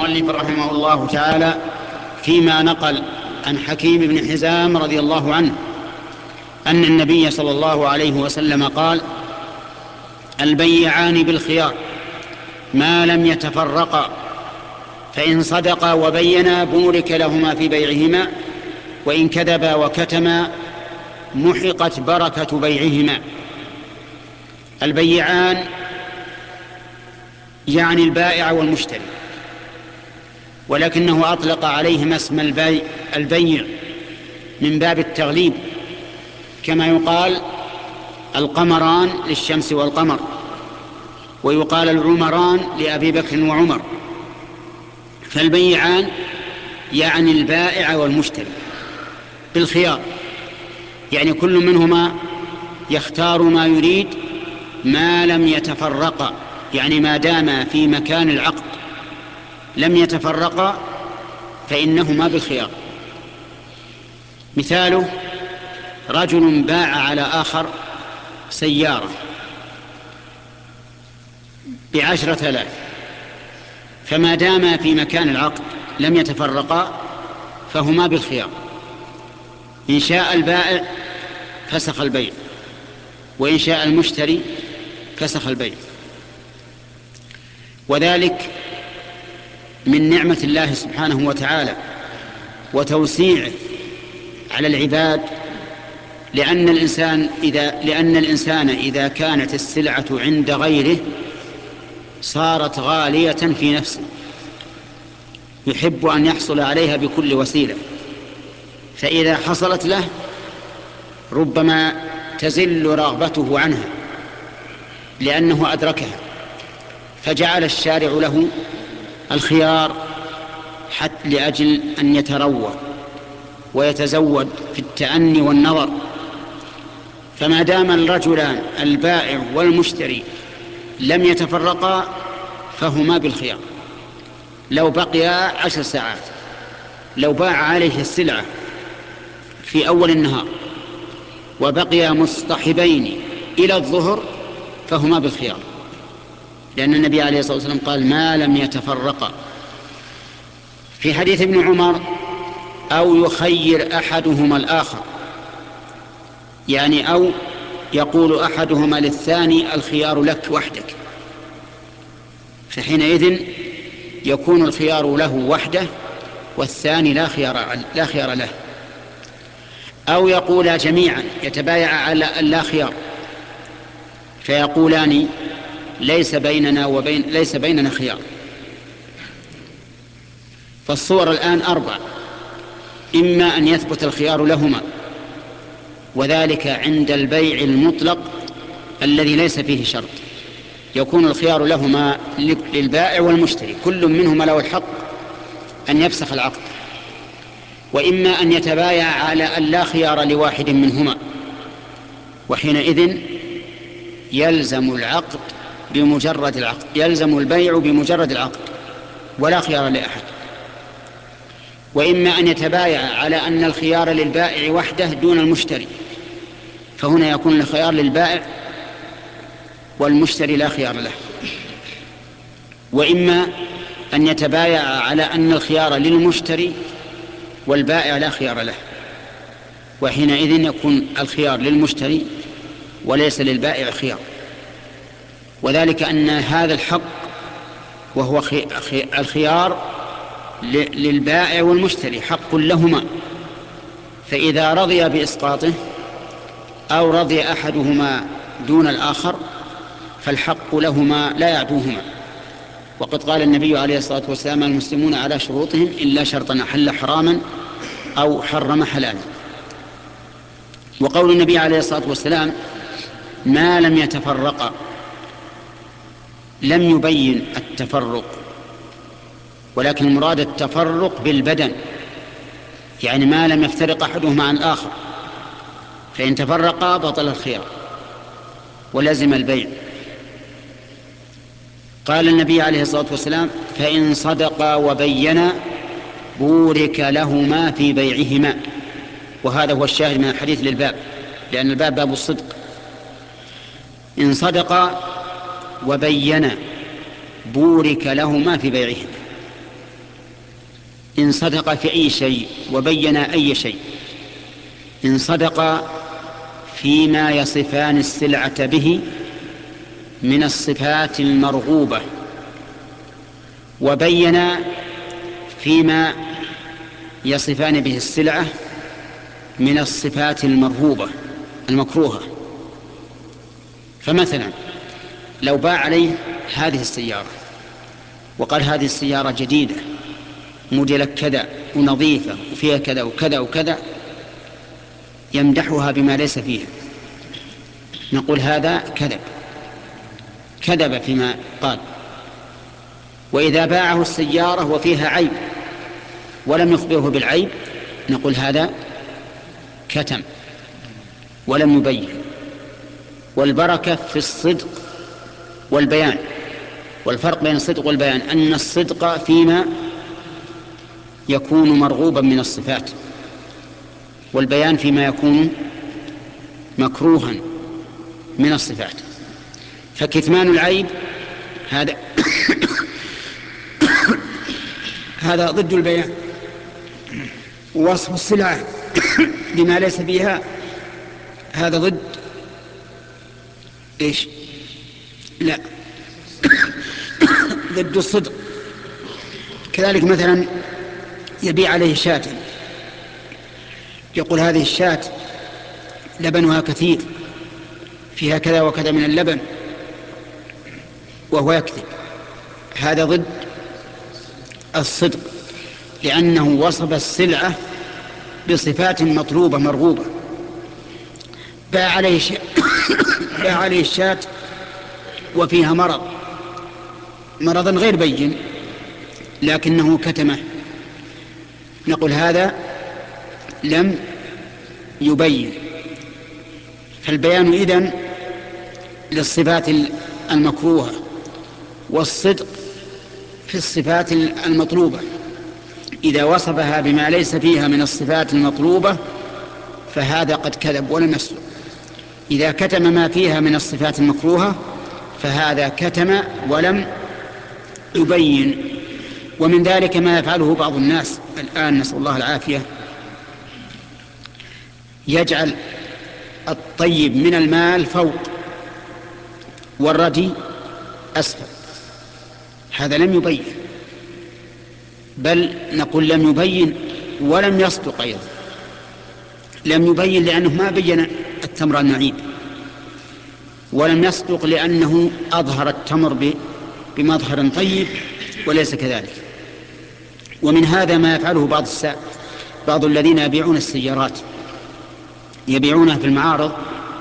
المؤلف رحمه الله تعالى فيما نقل عن حكيم بن حزام رضي الله عنه أن النبي صلى الله عليه وسلم قال: البيعان بالخيار ما لم يتفرقا، فإن صدقا وبينا بورك لهما في بيعهما، وإن كذبا وكتما محقت بركة بيعهما. البيعان يعني البائع والمشتري، ولكنه أطلق عليهما اسم البيع من باب التغليب، كما يقال القمران للشمس والقمر، ويقال العمران لأبي بكر وعمر. فالبيعان يعني البائع والمشتري بالخيار، يعني كل منهما يختار ما يريد ما لم يتفرقا، يعني ما داما في مكان العقد لم يتفرقا فإنهما بالخيار. مثاله: رجل باع على آخر سيارة ب10,000، فما داما في مكان العقد لم يتفرقا فهما بالخيار. إن شاء البائع فسخ البيع، وإن شاء المشتري فسخ البيع. وذلك من نعمة الله سبحانه وتعالى وتوسيعه على العباد، لأن الإنسان إذا كانت السلعة عند غيره صارت غالية في نفسه، يحب أن يحصل عليها بكل وسيلة، فإذا حصلت له ربما تزل رغبته عنها لأنه أدركها، فجعل الشارع له الخيار حتى لأجل أن يتروى ويتزود في التأني والنظر. فما دام الرجلان البائع والمشتري لم يتفرقا فهما بالخيار. لو بقيا 10 ساعات، لو باع عليه السلعة في أول النهار وبقيا مصطحبين إلى الظهر فهما بالخيار، لأن النبي عليه الصلاة والسلام قال: ما لم يتفرقا. في حديث ابن عمر: أو يخير أحدهما الآخر، يعني أو يقول أحدهما للثاني: الخيار لك وحدك، فحينئذ يكون الخيار له وحده والثاني لا خيار له. أو يقولا جميعا يتبايع على لا خيار، فيقولان: ليس بيننا خيار. فالصور الآن 4: إما أن يثبت الخيار لهما، وذلك عند البيع المطلق الذي ليس فيه شرط، يكون الخيار لهما للبائع والمشتري، كل منهما له الحق أن يفسخ العقد. وإما أن يتبايع على أن لا خيار لواحد منهما، وحينئذ يلزم البيع بمجرد العقد ولا خيار لأحد. وإما أن يتبايع على أن الخيار للبائع وحده دون المشتري، فهنا يكون الخيار للبائع والمشتري لا خيار له. وإما أن يتبايع على أن الخيار للمشتري والبائع لا خيار له، وحينئذ يكون الخيار للمشتري وليس للبائع خيار. وذلك أن هذا الحق وهو الخيار للبائع والمشتري حق لهما، فإذا رضي بإسقاطه أو رضي أحدهما دون الآخر فالحق لهما لا يعدوهما. وقد قال النبي عليه الصلاة والسلام: المسلمون على شروطهم إلا شرطا أحل حراما أو حرم حلالا. وقول النبي عليه الصلاة والسلام: ما لم يتفرقا، لم يبين التفرق، ولكن المراد التفرق بالبدن، يعني ما لم يفترق أحدهما عن الآخر، فإن تفرقا بطل الخيار ولزم البيع. قال النبي عليه الصلاة والسلام: فإن صدقا وبينا بورك لهما في بيعهما. وهذا هو الشاهد من الحديث للباب، لأن الباب باب الصدق. إن صدقا وبينا بورك لهما في بيعهما. إن صدق في أي شيء وبين أي شيء. إن صدق فيما يصفان السلعة به من الصفات المرغوبة، وبين فيما يصفان به السلعة من الصفات المرهوبة المكروهة. فمثلا لو باع عليه هذه السيارة وقال هذه السيارة جديدة موديل كذا ونظيفة وفيها كذا وكذا وكذا، يمدحها بما ليس فيها، نقول هذا كذب فيما قال. وإذا باعه السيارة وفيها عيب ولم يخبره بالعيب، نقول هذا كتم ولم يبين. والبركة في الصدق والبيان. والفرق بين الصدق والبيان أن الصدق فيما يكون مرغوبا من الصفات، والبيان فيما يكون مكروها من الصفات. فكتمان العيب هذا هذا ضد البيان. ووصف السلعة بما ليس فيها هذا ضد ايش؟ لا ضد الصدق. كذلك مثلا يبيع عليه شاة، يقول هذه الشاة لبنها كثير فيها كذا وكذا من اللبن، وهو يكذب، هذا ضد الصدق، لأنه وصف السلعة بصفات مطلوبة مرغوبة. باع عليه الشاة وفيها مرضا غير بين لكنه كتمه، نقول هذا لم يبين. فالبيان إذن للصفات المكروهة، والصدق في الصفات المطلوبة. إذا وصفها بما ليس فيها من الصفات المطلوبة فهذا قد كذب ولم يصدق. إذا كتم ما فيها من الصفات المكروهة فهذا كتم ولم يبين. ومن ذلك ما يفعله بعض الناس الآن، نسأل الله العافية، يجعل الطيب من المال فوق والردي أسفل. هذا لم يبين، بل نقول لم يبين ولم يصدق أيضا. لم يبين لأنه ما بين التمر المعيب، ولم يصدق لأنه أظهر التمر بمظهر طيب وليس كذلك. ومن هذا ما يفعله بعض الذين يبيعون السيارات، يبيعونها في المعارض،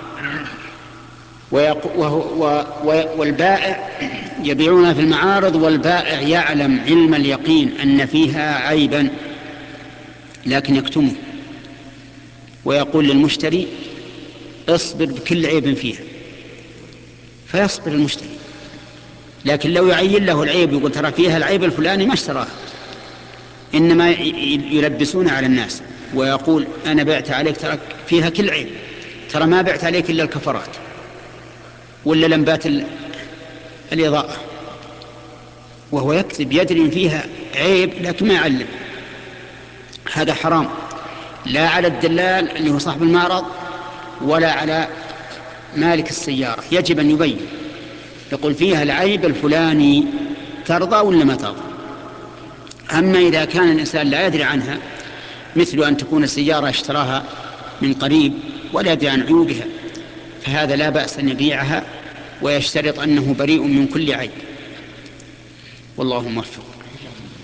والبائع يبيعونها في المعارض، والبائع يعلم علم اليقين أن فيها عيبا لكن يكتمه، ويقول للمشتري اصبر بكل عيب فيها، فيصبر المشتري. لكن لو يعين له العيب يقول ترى فيها العيب الفلاني ما اشتراها، إنما يلبسون على الناس ويقول أنا بعت عليك ترى فيها كل عيب، ترى ما بعت عليك إلا الكفرات ولا لمبات الإضاءة، وهو يكذب يدري فيها عيب لكن ما يعلم. هذا حرام، لا على الدلال اللي هو صاحب المعرض ولا على مالك السيارة. يجب أن يبين، يقول فيها العيب الفلاني، ترضى ولا ما ترضى. أما إذا كان الإنسان لا يدري عنها، مثل أن تكون السيارة اشتراها من قريب ولا يدري عن عيوبها، فهذا لا بأس أن يبيعها ويشترط أنه بريء من كل عيب، والله موفق.